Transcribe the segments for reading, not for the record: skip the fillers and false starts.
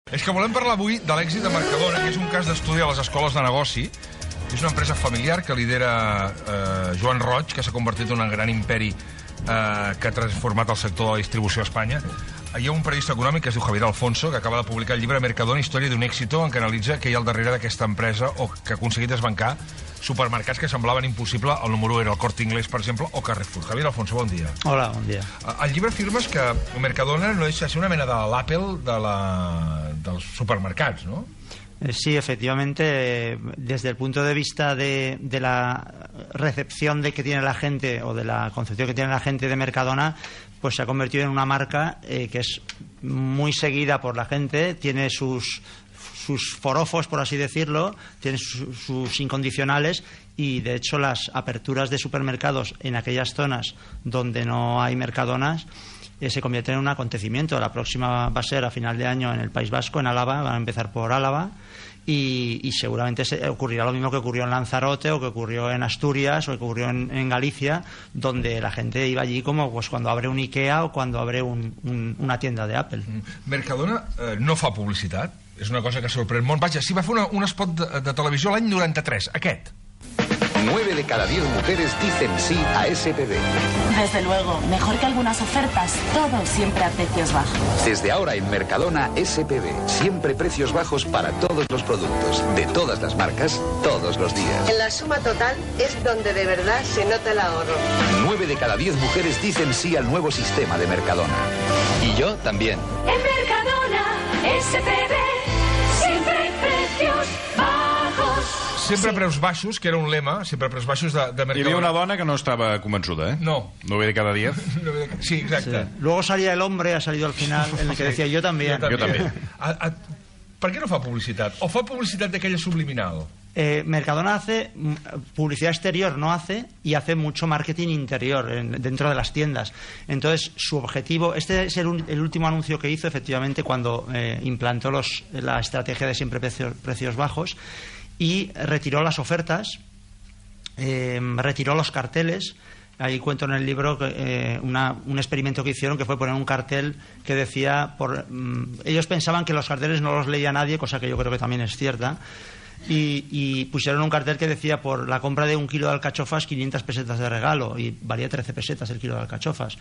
És que volem parlar avui de l'èxit de Mercadona, que és un cas d'estudi a les escoles de negoci. És una empresa familiar que lidera Joan Roig, que s'ha convertit en un gran imperi que ha transformat el sector de la distribució a Espanya. Hi ha un periodista econòmic que es diu Javier Alfonso, que acaba de publicar el llibre Mercadona, història d'un èxito, en què analitza què hi ha al darrere d'aquesta empresa o que ha aconseguit desbancar supermercats que semblaven impossible. El número 1 era el Corte Inglés, per exemple, o Carrefour. Javier Alfonso, bon dia. Hola, bon dia. Al llibre afirmes que Mercadona no deixa de ser una mena de l'Apple dels supermercats, ¿no? Sí, efectivamente, desde el punto de vista de la recepción que tiene la gente o de la concepción que tiene la gente de Mercadona, pues se ha convertido en una marca que es muy seguida por la gente, tiene sus forofos, por así decirlo, tiene sus incondicionales y, de hecho, las aperturas de supermercados en aquellas zonas donde no hay Mercadonas se convierten en un acontecimiento. La próxima va a ser a final de año en el País Vasco, en Álava, van a empezar por Álava. Y seguramente ocurrirá lo mismo que ocurrió en Lanzarote o que ocurrió en Asturias o que ocurrió en Galicia, donde la gente iba allí como pues cuando abre un Ikea o cuando abre una tienda de Apple. Mercadona no fa publicitat, és una cosa que sorprèn molt. Vaja, sí, va fer un spot de televisió l'any 93, aquest. 9 de cada 10 mujeres dicen sí a SPB. Desde luego, mejor que algunas ofertas, todo siempre a precios bajos. Desde ahora en Mercadona, SPB. Siempre precios bajos para todos los productos, de todas las marcas, todos los días. En la suma total es donde de verdad se nota el ahorro. 9 de cada 10 mujeres dicen sí al nuevo sistema de Mercadona. Y yo también. En Mercadona, SPB, siempre hay precios bajos. Sempre preus baixos, que era un lema, sempre preus baixos de Mercadona. Hi havia una dona que no estava convençuda, ¿eh? No. 9 de cada 10. Sí, exacte. Sí. Luego salía el hombre, ha salido al final, en el que decía yo también. Jo també. Per què no fa publicitat? O fa publicitat d'aquella subliminal? Mercadona hace publicidad exterior, no hace, y hace mucho marketing interior dentro de las tiendas. Entonces, su objetivo, este es el último anuncio que hizo, efectivamente, cuando implantó la estrategia de siempre precios bajos, y retiró las ofertas, retiró los carteles. Ahí cuento en el libro un experimento que hicieron, que fue poner un cartel que decía ellos pensaban que los carteles no los leía nadie, cosa que yo creo que también es cierta, y pusieron un cartel que decía: por la compra de 1 kilo de alcachofas, 500 pesetas de regalo, y valía 13 pesetas el kilo de alcachofas.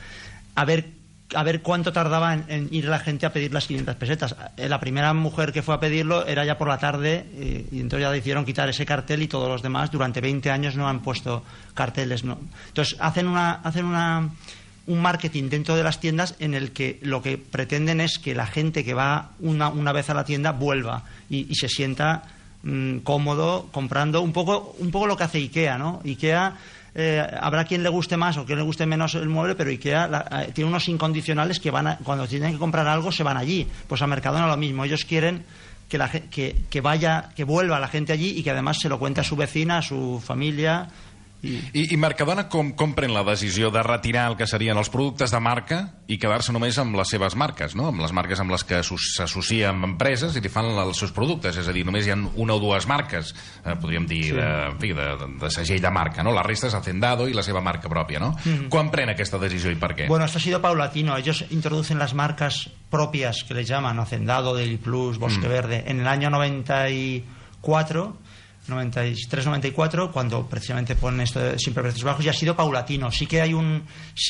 A ver cuánto tardaba en ir la gente a pedir las 500 pesetas. La primera mujer que fue a pedirlo era ya por la tarde, y entonces ya decidieron quitar ese cartel, y todos los demás durante 20 años no han puesto carteles, ¿no? Entonces hacen un marketing dentro de las tiendas en el que lo que pretenden es que la gente que va una vez a la tienda vuelva y se sienta cómodo comprando, un poco lo que hace Ikea, ¿no? Ikea, habrá quien le guste más o quien le guste menos el mueble, pero Ikea tiene unos incondicionales que cuando tienen que comprar algo se van allí. Pues a Mercadona lo mismo, ellos quieren que vuelva la gente allí y que además se lo cuente a su vecina, a su familia. I Mercadona com pren la decisió de retirar el que serien els productes de marca i quedar-se només amb les seves marques, no? Amb les marques amb les que s'associa amb empreses i li fan els seus productes? És a dir, només hi ha una o dues marques, podríem dir, sí, de segell de marca, no? La resta és Hacendado i la seva marca pròpia, no? Quan pren aquesta decisió i per què? Bueno, esto ha sido paulatino. Ellos introducen las marcas propias, que les llaman Hacendado, Daily Plus, Bosque Verde, en el año 93-94, cuando precisamente ponen esto de siempre precios bajos, y ha sido paulatino. Sí que hay un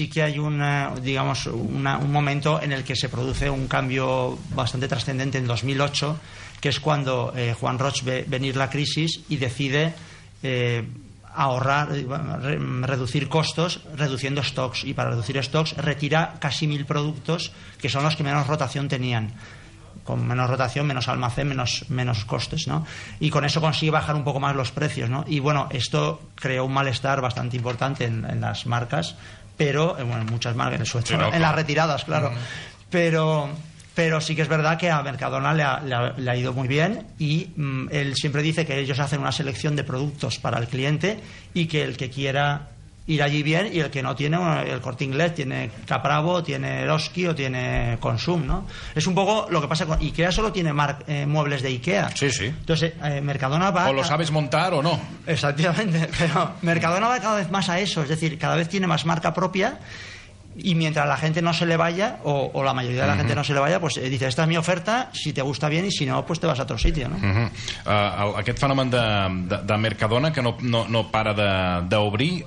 momento en el que se produce un cambio bastante trascendente en 2008, que es cuando Juan Roig ve venir la crisis y decide ahorrar, reducir costos, reduciendo stocks, y para reducir stocks retira casi 1000 productos que son los que menos rotación tenían. Con menos rotación, menos almacén, menos costes, ¿no? Y con eso consigue bajar un poco más los precios, ¿no? Y bueno, esto creó un malestar bastante importante en las marcas, pero en muchas marcas, en las retiradas, claro. Pero sí que es verdad que a Mercadona le ha ido muy bien, y él siempre dice que ellos hacen una selección de productos para el cliente y que el que quiera ir allí bien, y el que no tiene, el Corte Inglés tiene Capravo, tiene Eroski o tiene Consum, ¿no? Es un poco lo que pasa con Ikea, solo tiene muebles de Ikea. Sí, sí. Entonces, Mercadona va... O lo sabes montar o no. Exactamente, pero Mercadona va cada vez más a eso, es decir, cada vez tiene más marca propia, y mientras la gente no se le vaya, o la mayoría de la gente no se le vaya, pues dice, esta es mi oferta, si te gusta bien, y si no, pues te vas a otro sitio, ¿no? Aquest fenomen de Mercadona, que no para d'obrir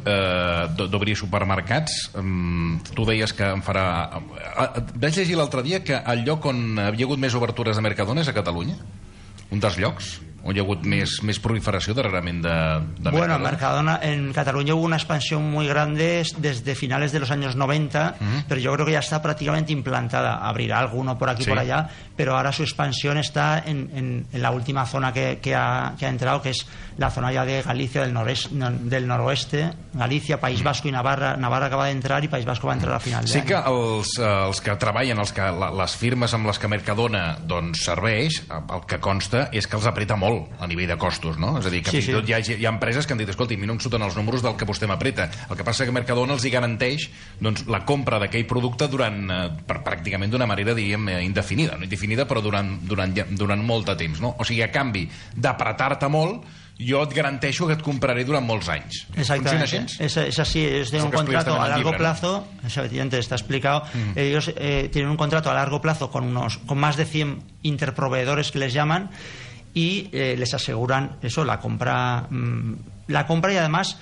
supermercats, tu deies que em farà... Vaig llegir l'altre dia que el lloc on havia hagut més obertures de Mercadona és a Catalunya? Un dels llocs on hi ha hagut més proliferació darrerament de Mercadona. Bueno, Mercadona, en Cataluña hubo una expansión muy grande desde finales de los años 90, pero yo creo que ya está prácticamente implantada. Abrirá alguno por aquí, por allá, pero ahora su expansión está en la última zona que ha entrado, que es la zona ya de Galicia, del noroeste, Galicia, País Vasco i Navarra. Navarra acaba d'entrar i País Vasco va entrar a final d'any. Sí que els que treballen, les firmes amb les que Mercadona doncs, serveix, el que consta és que els apreta molt a nivell de costos, no? És a dir, que fins i tot hi ha empreses que han dit, escolti, a mi no em surten els números del que vostè m'apreta. El que passa que Mercadona els hi garanteix doncs, la compra d'aquell producte pràcticament d'una manera, diríem, indefinida. No indefinida, però durant molt de temps, no? O sigui, a canvi d'apretar-te molt, yo te garantizo que te compraré durante muchos años. Exactamente. Es así, es de un contrato a largo plazo, efectivamente está explicado. Ellos tienen un contrato a largo plazo con más de 100 interproveedores que les llaman y les aseguran eso, la compra y además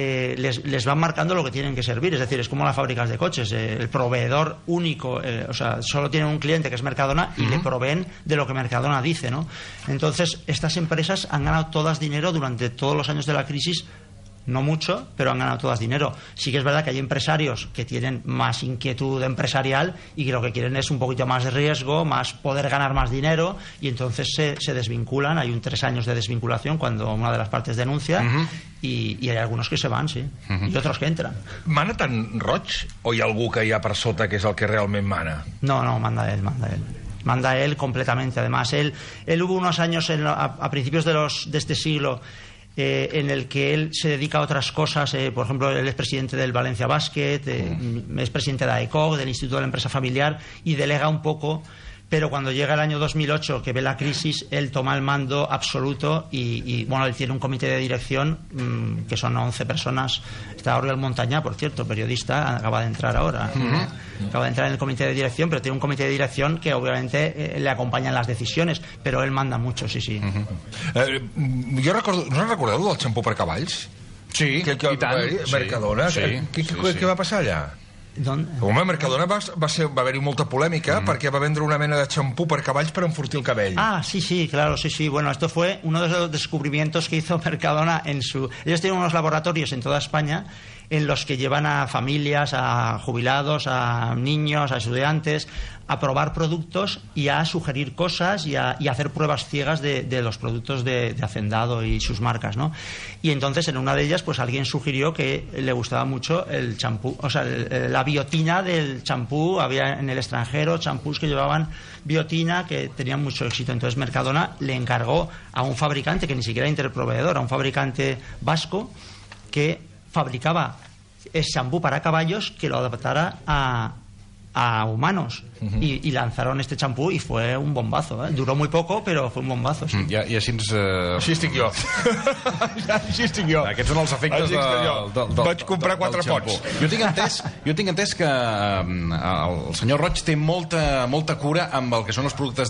les van marcando lo que tienen que servir. Es decir, es como las fábricas de coches, el proveedor único, o sea, solo tienen un cliente que es Mercadona y le proveen de lo que Mercadona dice, ¿no? Entonces estas empresas han ganado todas dinero durante todos los años de la crisis. No mucho, pero han ganado todas dinero. Sí que es verdad que hay empresarios que tienen más inquietud empresarial y que lo que quieren es un poquito más de riesgo, más poder ganar más dinero, y entonces se desvinculan. Hay 3 años de desvinculación cuando una de las partes denuncia y hay algunos que se van, sí, y otros que entran. Mana tan Roig o hi ha algú que hi ha per sota que és el que realment mana? No, manda él. Manda él completamente. Además, él hubo unos años a principios de este siglo en el que él se dedica a otras cosas. Por ejemplo, él es presidente del Valencia Basket, es presidente de AECOC, del Instituto de la Empresa Familiar, y delega un poco. Pero cuando llega el año 2008, que ve la crisis, él toma el mando absoluto y bueno, él tiene un comité de dirección que son 11 personas. Está Oriol Montañá, por cierto, periodista, acaba de entrar ahora. Acaba de entrar en el comité de dirección, pero tiene un comité de dirección que obviamente le acompaña en las decisiones, però él manda mucho, sí. Jo recordo, no recordeu del xampú per cavalls? Sí, i tant. Mercadona, què va passar allà? Home, Mercadona va haver-hi molta polèmica perquè va vendre una mena de xampú per cavalls per enfortir el cabell. Sí, claro, sí. Bueno, esto fue uno de los descubrimientos que hizo Mercadona ellos tienen unos laboratorios en toda España en los que llevan a familias, a jubilados, a niños, a estudiantes a probar productos y a sugerir cosas y a hacer pruebas ciegas de los productos de Hacendado y sus marcas, ¿no? Y entonces en una de ellas pues alguien sugirió que le gustaba mucho el champú, o sea, la biotina del champú. Había en el extranjero champús que llevaban biotina que tenían mucho éxito. Entonces Mercadona le encargó a un fabricante que ni siquiera era interproveedor, a un fabricante vasco que fabricaba el champú para caballos, que lo adaptara a humanos y lanzaron este champú y fue un bombazo, Duró muy poco, però fue un bombazo, sí. I així ens... Així estic jo. Aquests són els efectes del vaig comprar 4 pots. Jo tinc entès que el senyor Roig té molta cura amb el que són els productes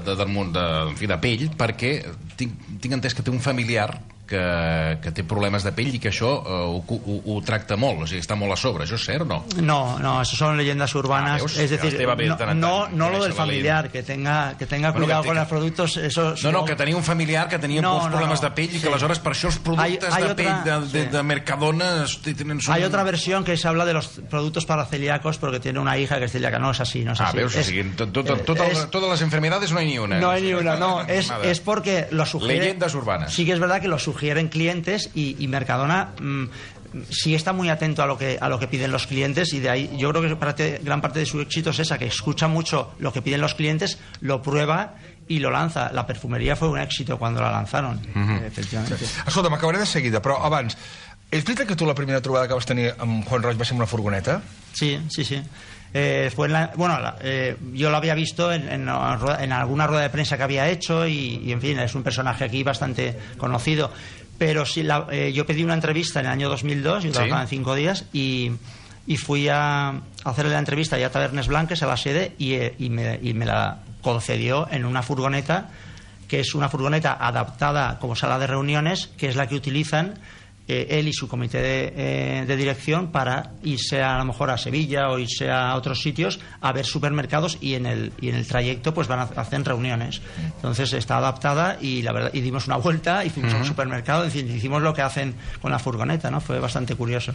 de pell, perquè tinc entès que té un familiar que té problemes de pell i que això ho tracta molt, o sigui, està molt a sobre. ¿Això és cert o no? No, eso son leyendas urbanas. Es decir, no lo del familiar, que tenga cuidado con los productos. No, que tenia un familiar que tenia molts problemes de pell i que aleshores per això els productes de pell de Mercadona Hay otra versión que se habla de los productos para celíacos porque tiene una hija que es celíaca. No es así, no es así. Veus, o sigui, todas las enfermedades no hay ni una. No hay ni una, no. Es porque lo sugieren. Leyendas urbanas. Sí que es verdad que lo sugieren clientes y Mercadona sí está muy atento a lo que piden los clientes, y de ahí yo creo que gran parte de su éxito es esa, que escucha mucho lo que piden los clientes, lo prueba y lo lanza. La perfumería fue un éxito cuando la lanzaron, efectivamente. Escolta, m'acabaré de seguida, però abans, és veritat que tu la primera trobada que vas tenir amb Juan Roig va ser amb una furgoneta? Sí. Yo lo había visto en alguna rueda de prensa que había hecho y en fin, es un personaje aquí bastante conocido, pero sí, yo pedí una entrevista en el año 2002, yo trabajaba en 5 días y y fui a hacerle la entrevista ya a Tabernes Blanques, a la sede, y me la concedió en una furgoneta, que es una furgoneta adaptada como sala de reuniones, que es la que utilizan él y su comité de dirección para irse a lo mejor a Sevilla o irse a otros sitios a ver supermercados, y en el trayecto pues hacen reuniones. Entonces está adaptada, y la verdad, y dimos una vuelta y fuimos a un supermercado, en fin, hicimos lo que hacen con la furgoneta, ¿no? Fue bastante curioso.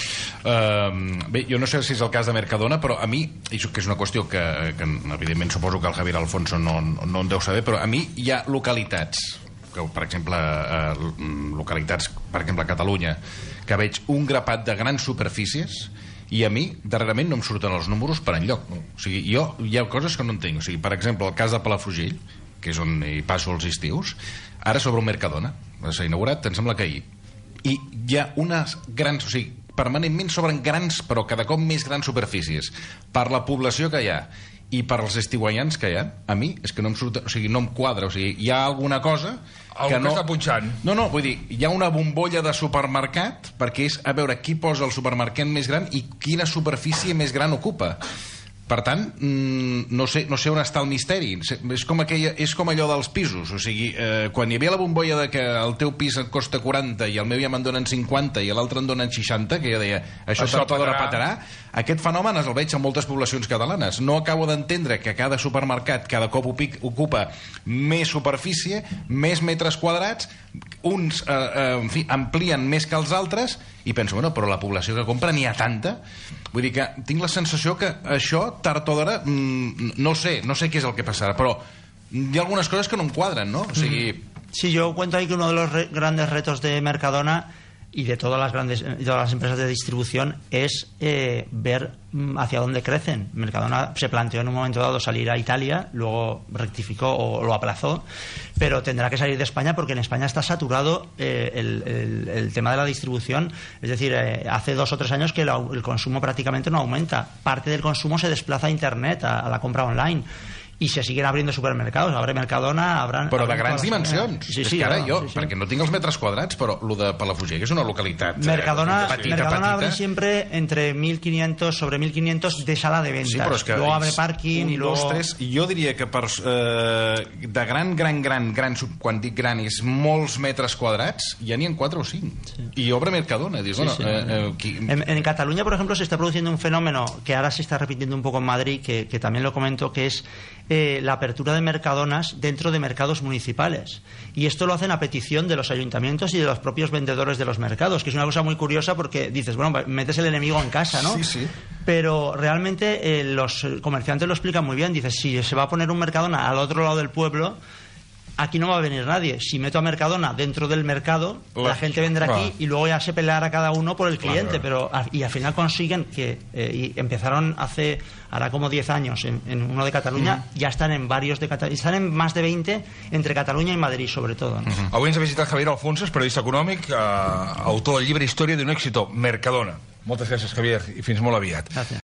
Bé, jo no sé si és el cas de Mercadona, però a mi, i que és una qüestió que evidentment suposo que el Javier Alfonso no en deu saber, però a mi hi ha localitats que, per exemple, localitats, per exemple, a Catalunya, que veig un grapat de grans superfícies i a mi, darrerament, no em surten els números per enlloc. O sigui, jo hi ha coses que no entenc. O sigui, per exemple, el cas de Palafrugell, que és on hi passo els estius, ara sobre un Mercadona, s'ha inaugurat, em sembla que ahir, i hi ha unes grans, o sigui, permanentment s'obren grans, però cada cop més grans superfícies, per la població que hi ha i per als estiuaians que hi ha. A mi és que no em surt, o sigui, no em quadra, o sigui, hi ha alguna cosa que no... que està punxant. No, vull dir, hi ha una bombolla de supermercat, perquè és a veure qui posa el supermercat més gran i quina superfície més gran ocupa. Per tant, no sé on està el misteri. És com allò dels pisos. O sigui, quan hi havia la bombolla de que el teu pis et costa 40 i el meu ja me'n donen 50 i l'altre en donen 60, que jo deia, això patarà, aquest fenomen el veig en moltes poblacions catalanes. No acabo d'entendre que cada supermercat cada cop ocupa més superfície, més metres quadrats, uns en fi, amplien més que els altres, i penso, bueno, però la població que compra n'hi ha tanta. Vull dir que tinc la sensació que això, tard o d'hora, no sé què és el que passarà, però hi ha algunes coses que no em quadren, ¿no? O sigui... Sí, yo cuento ahí que uno de los grandes retos de Mercadona y de todas las empresas de distribución es ver hacia dónde crecen. Mercadona se planteó en un momento dado salir a Italia, luego rectificó o lo aplazó, pero tendrá que salir de España porque en España está saturado el tema de la distribución. Es decir, hace 2 o 3 años que el consumo prácticamente no aumenta. Parte del consumo se desplaza a Internet, a la compra online. I se siguen abriendo supermercados, abre Mercadona, abran... Però de grans dimensions. Sí, és que ara jo, perquè no tinc els metres quadrats, però el de Palafrugell, que és una localitat Mercadona petita. abre siempre entre 1.500, sobre 1.500 de sala de ventas. Sí, però és que luego abre parking i luego... 2, 3, jo diria que de gran, quan dic gran, és molts metres quadrats, ja n'hi ha 4 o 5. Sí. I obre Mercadona. Dius, En Cataluña, por ejemplo, se está produciendo un fenómeno que ahora se está repitiendo un poco en Madrid, que también lo comento, que es la apertura de Mercadonas dentro de mercados municipales, y esto lo hacen a petición de los ayuntamientos y de los propios vendedores de los mercados, que es una cosa muy curiosa porque dices, bueno, metes el enemigo en casa, ¿no? Sí. Pero realmente los comerciantes lo explican muy bien. Dices, si se va a poner un Mercadona al otro lado del pueblo, aquí no va a venir nadie. Si meto a Mercadona dentro del mercado, la gente vendrá aquí y luego ya se peleará cada uno por el cliente. Y al final consiguen que y empezaron hará como 10 años en uno de Cataluña, ya están en varios de Cataluña, están en más de 20 entre Cataluña y Madrid, sobre todo, ¿no? Avui ens ha visitat Javier Alfonso, periodista econòmic, autor del llibre Història d'un èxito, Mercadona. Moltes gràcies, Javier, i fins molt aviat. Gràcies.